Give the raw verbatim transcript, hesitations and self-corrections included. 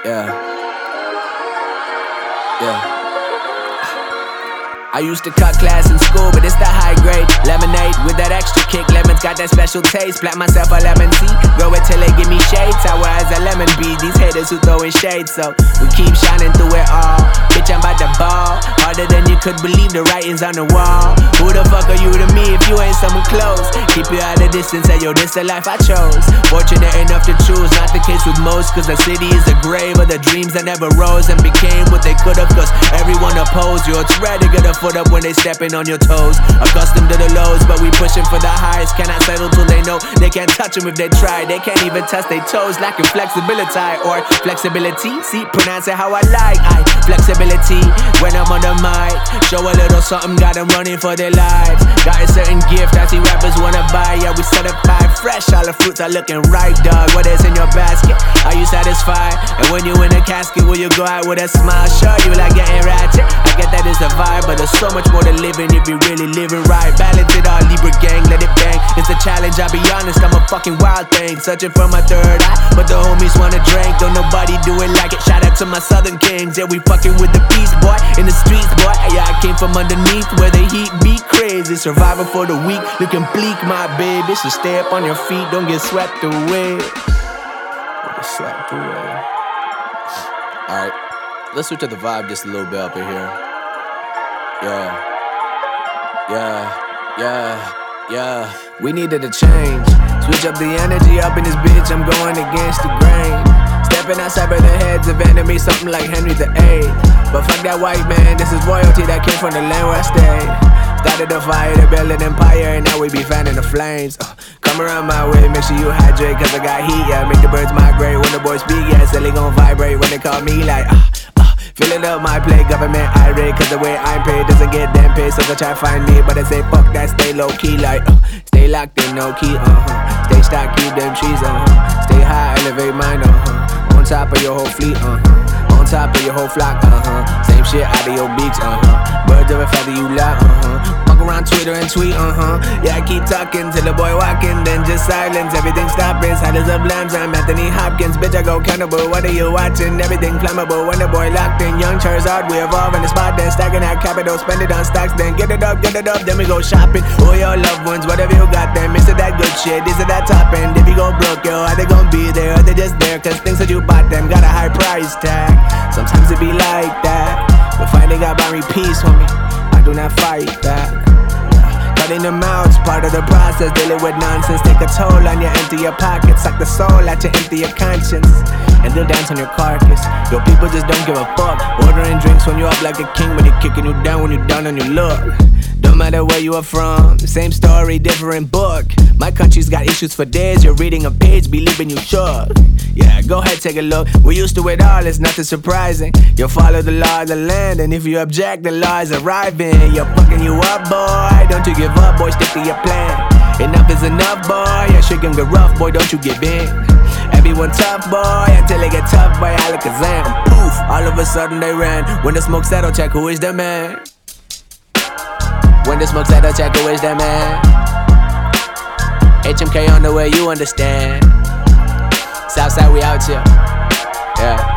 Yeah. Yeah. I used to cut class in school, but it's the high grade lemonade with that extra kick. Lemon's got that special taste. Plant myself a lemon tea, grow it till they give me shade. Sour as a lemon bee. These haters who throwing shade, so we keep shining through it all. Bitch, I'm about to ball harder than you could believe. The writing's on the wall. Who the fuck are you to me if you ain't someone close? Keep you at a distance, and yo, this the life I chose. Fortunate enough to choose, not the case with most, cause the city is a grave of the dreams that never rose and became what they could've. Cause everyone opposed you. It's rare to get a foot up when they stepping on your toes. Accustomed to the lows, but we pushing for the highs. Cannot settle till they know they can't touch them if they try. They can't even touch their toes, lacking flexibility or flexibility. See, pronounce it how I like. I flexibility when I'm on the mic. Show a little something, got them running for their lives. Got a certain gift I see rappers wanna buy. Yeah, we certified fresh, all the fruits are looking ripe, dog. What is in your basket? Are you satisfied? And when you in a casket, will you go out with a smile? Sure, you like getting ratchet. I get that is the vibe, but there's so much more to living if you really living right. Balance it all, Libra gang, let it bang. It's a challenge, I'll be honest, I'm a fucking wild thing. Searching for my third eye, but the homies wanna drink. Don't nobody do it like it. Shout out to my southern kings. Yeah, we fucking with the peace, boy. In the streets, boy. Yeah, I came from underneath where the heat be crazy. Survivor for the weak, looking bleak, my baby. So stay up on your feet, don't get swept away. Don't get swept away. Alright, let's switch up the vibe just a little bit up in here. Yeah, yeah, yeah, yeah. We needed a change. Switch up the energy up in this bitch. I'm going against the grain. Stepping outside of the heads of enemies, something like Henry the eighth. But fuck that white man, this is royalty that came from the land where I stayed. Started a fire to build an empire, and now we be fanning the flames. uh, Come around my way, make sure you hydrate, cause I got heat, yeah. Make the birds migrate when the boys speak, yeah. Silly gon' vibrate when they call me like uh, uh, filling up my plate, government irate, cause the way I'm paid doesn't get them paid. So they try to find me, but I say fuck that, stay low key like uh, stay locked in, no key, uh-huh. Stay stock, keep them trees, uh-huh. Stay high, elevate mine, uh-huh. On top of your whole fleet, uh-huh. On top of your whole flock, uh-huh. Same shit out of your beaks, uh-huh. Birds of a feather you lie, uh-huh. Walk around Twitter and tweet, uh-huh. Yeah, I keep talking till the boy walking, then just silence. Everything stopping, silence of lambs. I'm Anthony Hopkins, bitch, I go cannibal. What are you watching? Everything flammable. When the boy locked in, young Charizard, we evolve in the spot, then stacking that capital, spend it on stocks, then get it up, get it up, then we go shopping. All your loved ones, whatever you got them, is it that good shit? Is it that top end? If you go broke, yo, are they gon' be there? Are they just there? Cause things that you bought them got a high price tag. Sometimes it be like that, but finally got buy me peace, homie. I do not fight that. Cutting them out is part of the process. Dealing with nonsense, take a toll on you, empty your pockets. Suck the soul out you, empty your conscience, and they'll dance on your carcass. Your people just don't give a fuck. Ordering drinks when you up like a king, but they're kicking you down when you're down on your luck. Don't matter where you are from, same story, different book. My country's got issues for days. You're reading a page, believing you sure. Yeah, go ahead, take a look. We're used to it all, it's nothing surprising. You follow the law of the land, and if you object, the law is arriving. You're fucking you up, boy. Don't you give up, boy, stick to your plan. Enough is enough, boy. Yeah, shit can get rough, boy, don't you give in. Everyone tough, boy, until they get tough, boy, Alakazam. Poof, all of a sudden they ran. When the smoke settle, check who is the man. When the smoke settle, check who is the man. H M K on the way, you understand. Southside, we out here. Yeah.